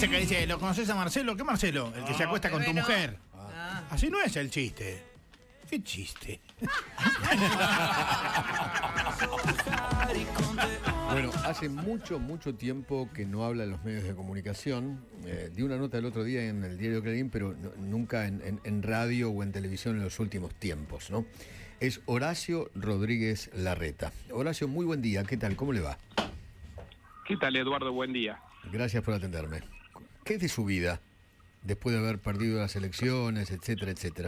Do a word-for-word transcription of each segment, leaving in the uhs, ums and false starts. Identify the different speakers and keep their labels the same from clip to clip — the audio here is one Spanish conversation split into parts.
Speaker 1: Viste que dice, ¿lo conoces a Marcelo? ¿Qué Marcelo? El que
Speaker 2: No,
Speaker 1: se acuesta con tu
Speaker 2: bueno.
Speaker 1: mujer.
Speaker 2: Ah.
Speaker 1: Así no es el chiste. ¿Qué chiste?
Speaker 3: Bueno, hace mucho, mucho tiempo que no habla en los medios de comunicación. Eh, di una nota el otro día en el diario Clarín, pero no, nunca en, en, en radio o en televisión en los últimos tiempos, ¿no? Es Horacio Rodríguez Larreta. Horacio, muy buen día. ¿Qué tal? ¿Cómo le va?
Speaker 4: ¿Qué tal, Eduardo? Buen día.
Speaker 3: Gracias por atenderme. ¿Qué es de su vida después de haber perdido las elecciones, etcétera, etcétera?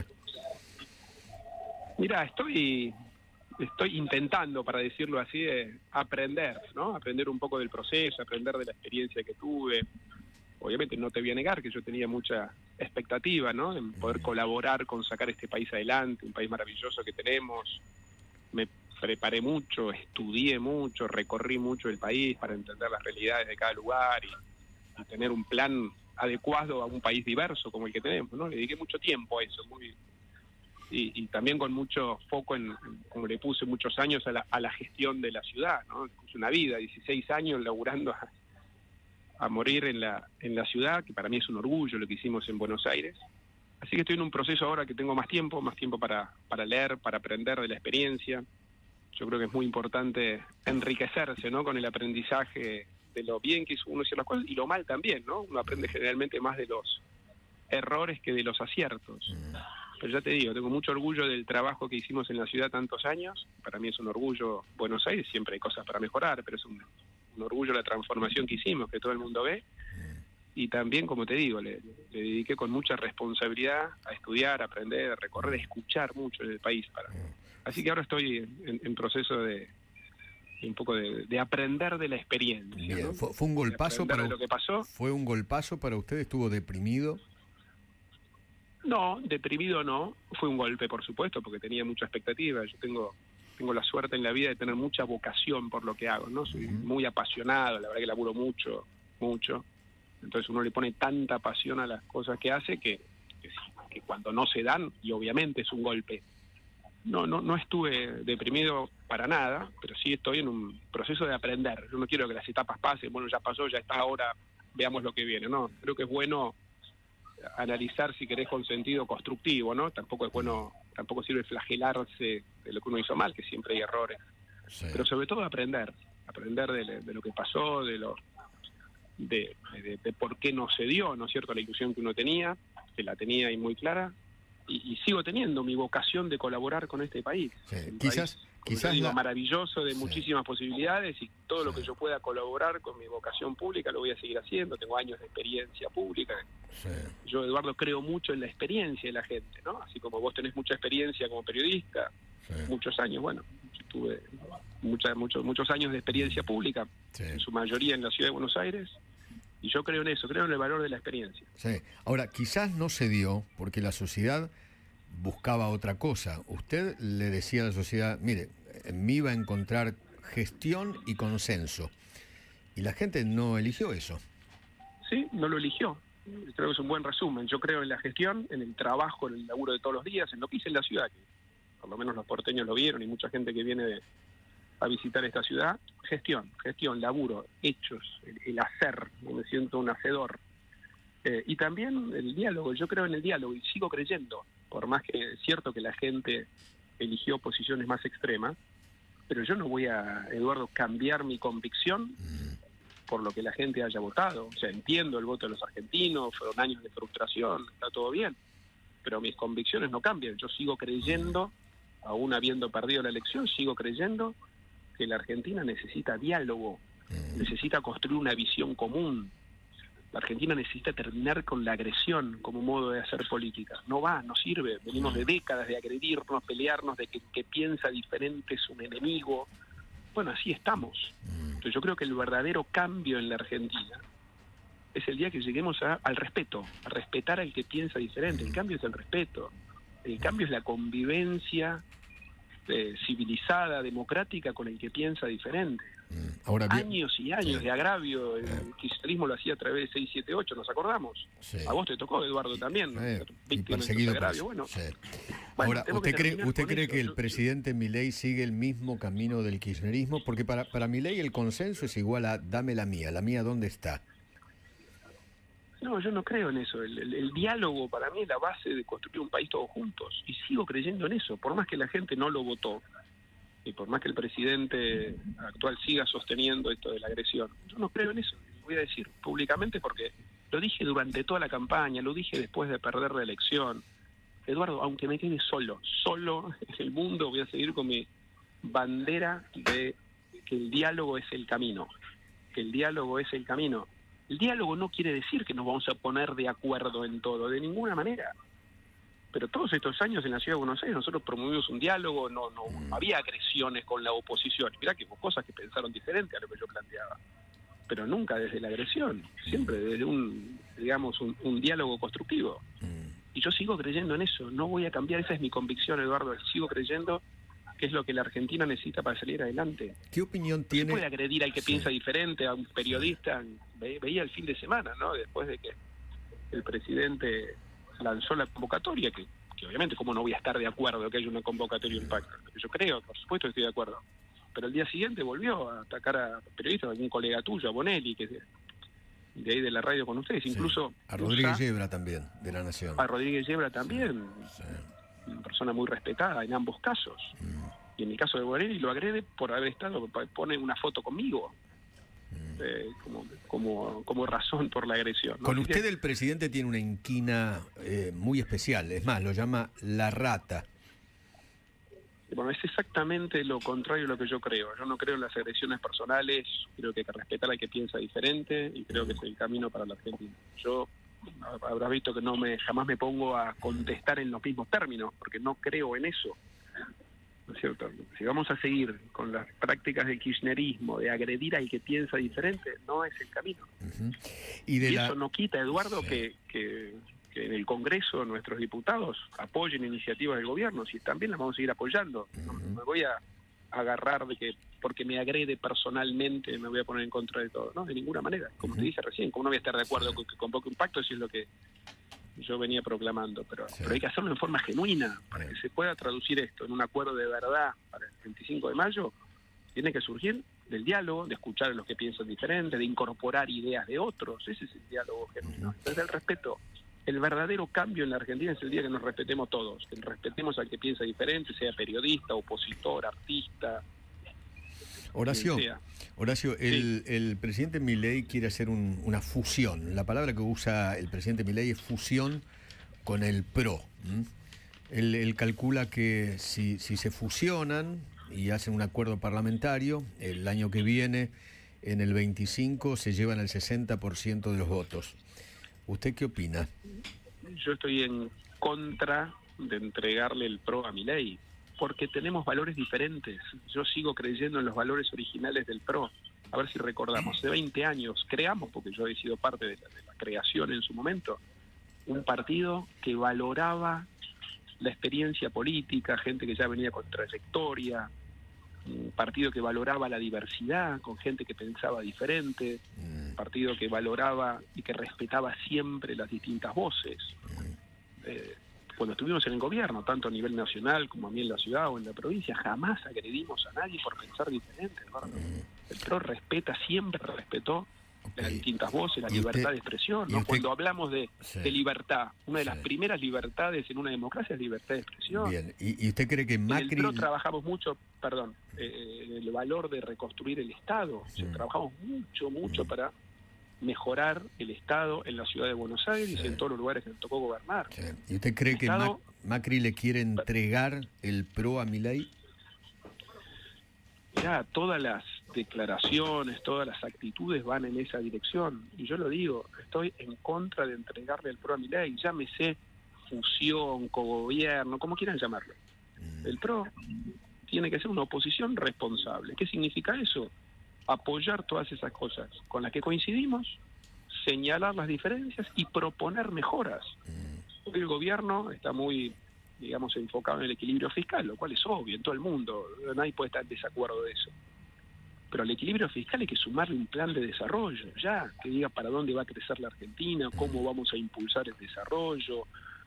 Speaker 4: Mira, estoy, estoy intentando, para decirlo así, eh, aprender, ¿no? Aprender un poco del proceso, aprender de la experiencia que tuve. Obviamente no te voy a negar que yo tenía mucha expectativa, ¿no? En poder colaborar con sacar este país adelante, un país maravilloso que tenemos. Me preparé mucho, estudié mucho, recorrí mucho el país para entender las realidades de cada lugar y, y tener un plan adecuado a un país diverso como el que tenemos, ¿no? Le dediqué mucho tiempo a eso, muy y, y también con mucho foco en, en, como le puse muchos años, a la, a la gestión de la ciudad, ¿no? Le puse una vida, dieciséis años laburando a, a morir en la en la ciudad, que para mí es un orgullo lo que hicimos en Buenos Aires. Así que estoy en un proceso ahora que tengo más tiempo, más tiempo para, para leer, para aprender de la experiencia. Yo creo que es muy importante enriquecerse, ¿no? Con el aprendizaje de lo bien que hizo uno hacer las cosas y lo mal también, ¿no? Uno aprende generalmente más de los errores que de los aciertos. Pero ya te digo, tengo mucho orgullo del trabajo que hicimos en la ciudad tantos años. Para mí es un orgullo Buenos Aires, siempre hay cosas para mejorar, pero es un, un orgullo la transformación que hicimos, que todo el mundo ve. Y también, como te digo, le, le dediqué con mucha responsabilidad a estudiar, a aprender, a recorrer, a escuchar mucho en el país. Para... Así que ahora estoy en, en proceso de un poco de, de aprender de la experiencia.
Speaker 3: Bien.
Speaker 4: ¿No?
Speaker 3: ¿Fue, fue un golpazo para
Speaker 4: de lo que pasó.
Speaker 3: ¿Fue un golpazo para usted? ¿Estuvo deprimido?
Speaker 4: No, deprimido no. Fue un golpe, por supuesto, porque tenía mucha expectativa. Yo tengo tengo la suerte en la vida de tener mucha vocación por lo que hago, ¿no? Soy uh-huh. muy apasionado, la verdad que laburo mucho, mucho. Entonces uno le pone tanta pasión a las cosas que hace que, que, que cuando no se dan, y obviamente es un golpe. No, no, no estuve deprimido para nada, pero sí estoy en un proceso de aprender. Yo no quiero que las etapas pasen, bueno, ya pasó, ya está, ahora veamos lo que viene, ¿no? Creo que es bueno analizar, si querés, con sentido constructivo, ¿no? Tampoco es bueno, tampoco sirve flagelarse de lo que uno hizo mal, que siempre hay errores. Sí. Pero sobre todo aprender, aprender de, de lo que pasó, de lo de, de, de por qué no se dio, ¿no es cierto?, la ilusión que uno tenía, que la tenía ahí muy clara, y, y sigo teniendo mi vocación de colaborar con este país.
Speaker 3: Sí.
Speaker 4: Un
Speaker 3: Quizás,
Speaker 4: país,
Speaker 3: quizás
Speaker 4: digo,
Speaker 3: la...
Speaker 4: maravilloso, de sí. muchísimas posibilidades, y todo sí. lo que yo pueda colaborar con mi vocación pública lo voy a seguir haciendo. Tengo años de experiencia pública. Sí. Yo, Eduardo, creo mucho en la experiencia de la gente, ¿no? Así como vos tenés mucha experiencia como periodista, sí. muchos años, bueno, yo tuve mucha, muchos, muchos años de experiencia pública, sí. en su mayoría en la ciudad de Buenos Aires. Y yo creo en eso, creo en el valor de la experiencia.
Speaker 3: Sí. Ahora, quizás no se dio porque la sociedad buscaba otra cosa. Usted le decía a la sociedad, mire, en mí va a encontrar gestión y consenso. Y la gente no eligió eso.
Speaker 4: Sí, no lo eligió. Creo que es un buen resumen. Yo creo en la gestión, en el trabajo, en el laburo de todos los días, en lo que hice en la ciudad, que por lo menos los porteños lo vieron y mucha gente que viene de, a visitar esta ciudad. Gestión, gestión, laburo, hechos, el, el hacer, me siento un hacedor. Eh, y también el diálogo, yo creo en el diálogo y sigo creyendo, por más que es cierto que la gente eligió posiciones más extremas, pero yo no voy a, Eduardo, cambiar mi convicción por lo que la gente haya votado. O sea, entiendo el voto de los argentinos, fueron años de frustración, está todo bien, pero mis convicciones no cambian. Yo sigo creyendo, aún habiendo perdido la elección, sigo creyendo que la Argentina necesita diálogo, necesita construir una visión común. La Argentina necesita terminar con la agresión como modo de hacer política. No va, no sirve. Venimos de décadas de agredirnos, pelearnos, de que el que piensa diferente es un enemigo. Bueno, así estamos. Entonces yo creo que el verdadero cambio en la Argentina es el día que lleguemos a, al respeto, a respetar al que piensa diferente. El cambio es el respeto. El cambio es la convivencia eh, civilizada, democrática con el que piensa diferente.
Speaker 3: Ahora bien,
Speaker 4: años y años
Speaker 3: sí.
Speaker 4: de agravio, el kirchnerismo lo hacía a través de seis siete ocho, ¿nos acordamos?
Speaker 3: Sí.
Speaker 4: A vos te tocó, Eduardo, también, ¿no?
Speaker 3: Eh,
Speaker 4: y perseguido de agravio. Bueno,
Speaker 3: sí.
Speaker 4: bueno,
Speaker 3: ahora, ¿usted
Speaker 4: que
Speaker 3: cree, usted cree
Speaker 4: eso.
Speaker 3: que el
Speaker 4: yo,
Speaker 3: presidente Milei sigue el mismo camino del kirchnerismo? Porque para, para Milei el consenso es igual a dame la mía, la mía ¿dónde está?
Speaker 4: No, yo no creo en eso. El, el, el diálogo para mí es la base de construir un país todos juntos. Y sigo creyendo en eso. Por más que la gente no lo votó, y por más que el presidente actual siga sosteniendo esto de la agresión, yo no creo en eso. Lo voy a decir públicamente porque lo dije durante toda la campaña, lo dije después de perder la elección. Eduardo, aunque me quede solo, solo en el mundo, voy a seguir con mi bandera de que el diálogo es el camino. Que el diálogo es el camino. El diálogo no quiere decir que nos vamos a poner de acuerdo en todo, de ninguna manera. Pero todos estos años en la Ciudad de Buenos Aires nosotros promovimos un diálogo, no no había agresiones con la oposición. Mirá que hubo cosas que pensaron diferente a lo que yo planteaba. Pero nunca desde la agresión, siempre desde un, digamos, un, un diálogo constructivo. Y yo sigo creyendo en eso, no voy a cambiar, esa es mi convicción, Eduardo, sigo creyendo que es lo que la Argentina necesita para salir adelante.
Speaker 3: ¿Qué opinión tiene?
Speaker 4: Se puede agredir al que sí. piensa diferente, a un periodista. Ve, veía el fin de semana, ¿no? Después de que el presidente lanzó la convocatoria, que, que obviamente, ¿cómo no voy a estar de acuerdo que haya una convocatoria y un pacto? Yo creo, por supuesto que estoy de acuerdo. Pero el día siguiente volvió a atacar a periodistas, a algún colega tuyo, a Bonelli, que de, de ahí de la radio con ustedes, incluso...
Speaker 3: Sí. A Rodríguez Yebra también, de La Nación.
Speaker 4: A Rodríguez Yebra también. Sí. Una persona muy respetada en ambos casos. Mm. Y en el caso de Bonelli lo agrede por haber estado, pone una foto conmigo mm. eh, como, como, como razón por la agresión, ¿no?
Speaker 3: Con
Speaker 4: Así
Speaker 3: usted
Speaker 4: que,
Speaker 3: el presidente tiene una inquina eh, muy especial, es más, lo llama la rata.
Speaker 4: Bueno, es exactamente lo contrario de lo que yo creo. Yo no creo en las agresiones personales, creo que hay que respetar al que piensa diferente y creo que es el camino para la Argentina. Yo... habrás visto que no me jamás me pongo a contestar en los mismos términos, porque no creo en eso, ¿no es cierto? Si vamos a seguir con las prácticas del kirchnerismo, de agredir al que piensa diferente, no es el camino. Uh-huh. Y, de y la... eso no quita, Eduardo, sí. que, que, que en el Congreso nuestros diputados apoyen iniciativas del gobierno, si también las vamos a seguir apoyando. Uh-huh. No me voy a agarrar de que porque me agrede personalmente me voy a poner en contra de todo, no, de ninguna manera, como uh-huh. te dije recién, como no voy a estar de acuerdo con que convoque un pacto, eso es lo que yo venía proclamando, pero, sí. pero hay que hacerlo en forma genuina, para que se pueda traducir esto en un acuerdo de verdad para el veinticinco de mayo, tiene que surgir del diálogo, de escuchar a los que piensan diferente, de incorporar ideas de otros, ese es el diálogo genuino, uh-huh. desde el respeto. El verdadero cambio en la Argentina es el día que nos respetemos todos, que respetemos al que piensa diferente, sea periodista, opositor, artista.
Speaker 3: Horacio, Horacio, el, sí. el presidente Milei quiere hacer un, una fusión. La palabra que usa el presidente Milei es fusión con el P R O. ¿Mm? Él, él calcula que si, si se fusionan y hacen un acuerdo parlamentario, el año que viene, en el veinticinco, se llevan el sesenta por ciento de los votos. ¿Usted qué opina?
Speaker 4: Yo estoy en contra de entregarle el P R O a Milei, porque tenemos valores diferentes. Yo sigo creyendo en los valores originales del P R O. A ver si recordamos, hace veinte años creamos, porque yo he sido parte de la, de la creación en su momento, un partido que valoraba la experiencia política, gente que ya venía con trayectoria, un partido que valoraba la diversidad, con gente que pensaba diferente, un partido que valoraba y que respetaba siempre las distintas voces. Eh, cuando estuvimos en el gobierno, tanto a nivel nacional como a mí en la ciudad o en la provincia, jamás agredimos a nadie por pensar diferente, ¿no? El P R O respeta, siempre respetó okay. las distintas voces, la libertad usted, de expresión, ¿no? Usted, cuando hablamos de, sí. de libertad, una de las sí. primeras libertades en una democracia es libertad de expresión.
Speaker 3: Bien, ¿y, y usted cree que Macri...?
Speaker 4: En el P R O trabajamos mucho, perdón, eh, el valor de reconstruir el Estado, sí. o sea, trabajamos mucho, mucho sí. para mejorar el Estado en la ciudad de Buenos Aires sí. y en todos los lugares que nos tocó gobernar.
Speaker 3: Sí. ¿Y usted cree el que Estado, Macri le quiere entregar el P R O a Milei?
Speaker 4: Ya, todas las declaraciones, todas las actitudes van en esa dirección. Y yo lo digo, estoy en contra de entregarle el P R O a Milei. Llámese fusión, cogobierno, como quieran llamarlo. Mm. El P R O tiene que ser una oposición responsable. ¿Qué significa eso? Apoyar todas esas cosas con las que coincidimos, señalar las diferencias y proponer mejoras. Mm. Hoy el gobierno está muy, digamos, enfocado en el equilibrio fiscal, lo cual es obvio en todo el mundo, nadie puede estar en desacuerdo de eso. Pero al equilibrio fiscal hay que sumarle un plan de desarrollo, ya, que diga para dónde va a crecer la Argentina, cómo vamos a impulsar el desarrollo,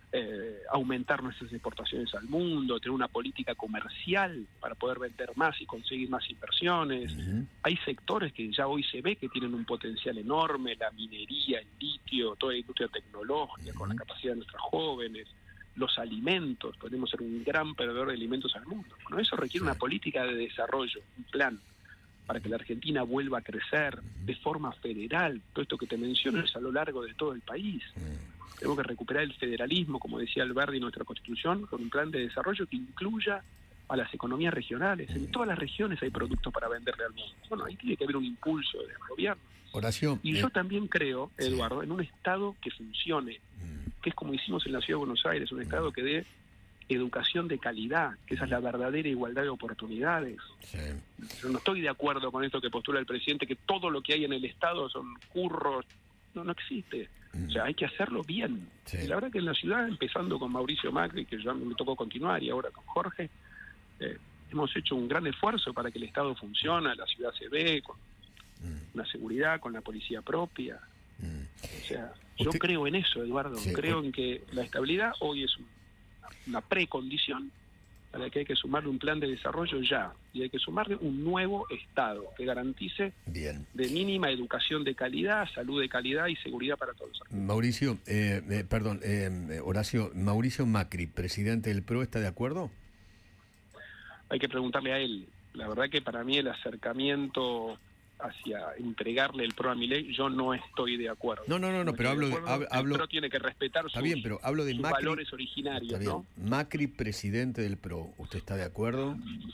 Speaker 4: eh, aumentar nuestras exportaciones al mundo, tener una política comercial para poder vender más y conseguir más inversiones. Uh-huh. Hay sectores que ya hoy se ve que tienen un potencial enorme, la minería, el litio, toda la industria tecnológica, uh-huh. con la capacidad de nuestros jóvenes, los alimentos, podemos ser un gran proveedor de alimentos al mundo. Bueno, eso requiere sí. una política de desarrollo, un plan para que la Argentina vuelva a crecer de forma federal. Todo esto que te menciono es a lo largo de todo el país. Tenemos que recuperar el federalismo, como decía Alberdi en nuestra Constitución, con un plan de desarrollo que incluya a las economías regionales. En todas las regiones hay productos para venderle al mundo. Bueno, ahí tiene que haber un impulso del gobierno.
Speaker 3: Horacio,
Speaker 4: y
Speaker 3: eh,
Speaker 4: yo también creo, Eduardo, sí. en un Estado que funcione, mm. que es como hicimos en la Ciudad de Buenos Aires, un Estado mm. que dé educación de calidad, que esa es la verdadera igualdad de oportunidades. Sí. Yo no estoy de acuerdo con esto que postula el presidente, que todo lo que hay en el Estado son curros. No, no existe. Mm. O sea, hay que hacerlo bien. Sí. Y la verdad que en la ciudad, empezando con Mauricio Macri, que ya me tocó continuar, y ahora con Jorge, eh, hemos hecho un gran esfuerzo para que el Estado funcione, la ciudad se ve, con mm. la seguridad, con la policía propia. Mm. O sea, yo ¿Usted? creo en eso, Eduardo. Sí. Creo en que la estabilidad hoy es un una precondición a la que hay que sumarle un plan de desarrollo ya, y hay que sumarle un nuevo Estado que garantice Bien. de mínima educación de calidad, salud de calidad y seguridad para todos.
Speaker 3: Mauricio, eh, eh, perdón, eh, Horacio, Mauricio Macri, presidente del P R O, ¿está de acuerdo?
Speaker 4: Hay que preguntarle a él. La verdad que para mí el acercamiento hacia entregarle el P R O a Milei, yo no estoy de acuerdo.
Speaker 3: No, no, no, no pero hablo de, hablo,
Speaker 4: el P R O tiene que respetar sus,
Speaker 3: bien, pero hablo de
Speaker 4: sus
Speaker 3: Macri,
Speaker 4: valores originarios, ¿no?
Speaker 3: Macri, presidente del P R O, ¿usted está de acuerdo?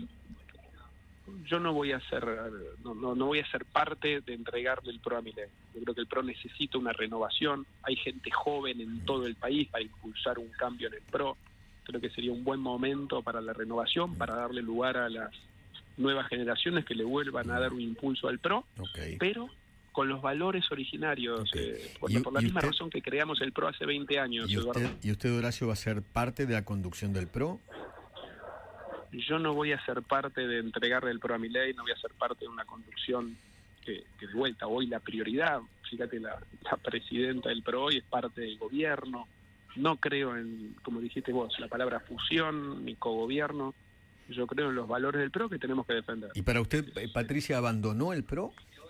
Speaker 4: Yo no voy a ser no, no, no voy a ser parte de entregarle el P R O a Milei. Yo creo que el P R O necesita una renovación. Hay gente joven en todo el país para impulsar un cambio en el P R O. Creo que sería un buen momento para la renovación, para darle lugar a las nuevas generaciones que le vuelvan a dar un impulso al P R O, okay. pero con los valores originarios, okay. eh, por, y, por la misma usted, razón que creamos el P R O hace veinte años.
Speaker 3: ¿Y usted, ¿Y usted, Horacio, va a ser parte de la conducción del P R O?
Speaker 4: Yo no voy a ser parte de entregarle el P R O a Milei, no voy a ser parte de una conducción que, que de vuelta, hoy la prioridad, fíjate, la, la presidenta del P R O hoy es parte del gobierno, no creo en, como dijiste vos, la palabra fusión ni cogobierno. Yo creo en los valores del P R O que tenemos que defender.
Speaker 3: ¿Y para usted, Patricia, abandonó el P R O?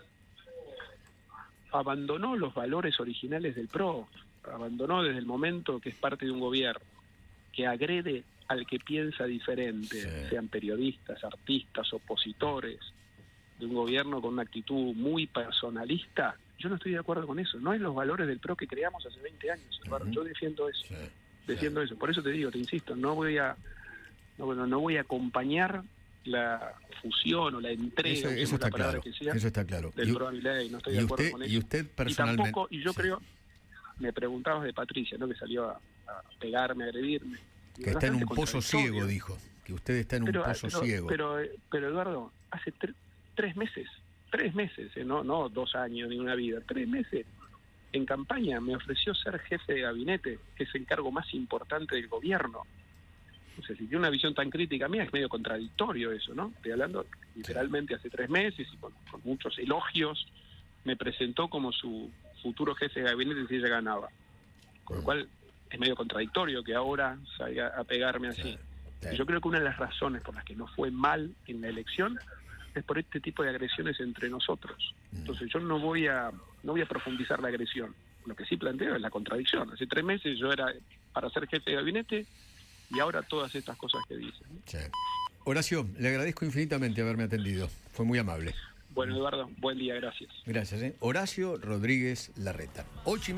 Speaker 4: Abandonó los valores originales del P R O. Abandonó desde el momento que es parte de un gobierno que agrede al que piensa diferente, sí. sean periodistas, artistas, opositores, de un gobierno con una actitud muy personalista. Yo no estoy de acuerdo con eso. No es los valores del P R O que creamos hace veinte años. Uh-huh. Yo defiendo eso. Sí. Defiendo sí. eso. Por eso te digo, te insisto, no voy a... No, bueno, no voy a acompañar la fusión o la entrega,
Speaker 3: eso, eso está claro,
Speaker 4: que sea,
Speaker 3: eso está claro.
Speaker 4: del P R O a Milei, no estoy de acuerdo
Speaker 3: usted,
Speaker 4: con eso.
Speaker 3: Y usted personalmente...
Speaker 4: Y tampoco, y yo
Speaker 3: sí.
Speaker 4: creo, me preguntabas de Patricia, ¿no? Que salió a, a pegarme, a agredirme.
Speaker 3: Que está en un pozo ciego, dijo. Que usted está en
Speaker 4: pero,
Speaker 3: un pozo
Speaker 4: pero,
Speaker 3: ciego.
Speaker 4: Pero, pero Eduardo, hace tre tres meses, tres meses, eh, no, no dos años ni una vida, tres meses, en campaña me ofreció ser jefe de gabinete, que es el cargo más importante del gobierno. O sea, si tiene una visión tan crítica mía, es medio contradictorio eso, ¿no? Estoy hablando literalmente hace tres meses y con, con muchos elogios, me presentó como su futuro jefe de gabinete si ella ganaba. Con lo cual es medio contradictorio que ahora salga a pegarme así. Sí, sí. Yo creo que una de las razones por las que no fue mal en la elección es por este tipo de agresiones entre nosotros. Entonces yo no voy a no voy a profundizar la agresión. Lo que sí planteo es la contradicción. Hace tres meses yo era para ser jefe de gabinete y ahora todas estas cosas que dicen.
Speaker 3: Sí. Horacio, le agradezco infinitamente haberme atendido. Fue muy amable.
Speaker 4: Bueno, Eduardo, buen día, gracias.
Speaker 3: Gracias. ¿eh? Horacio Rodríguez Larreta. Ocho y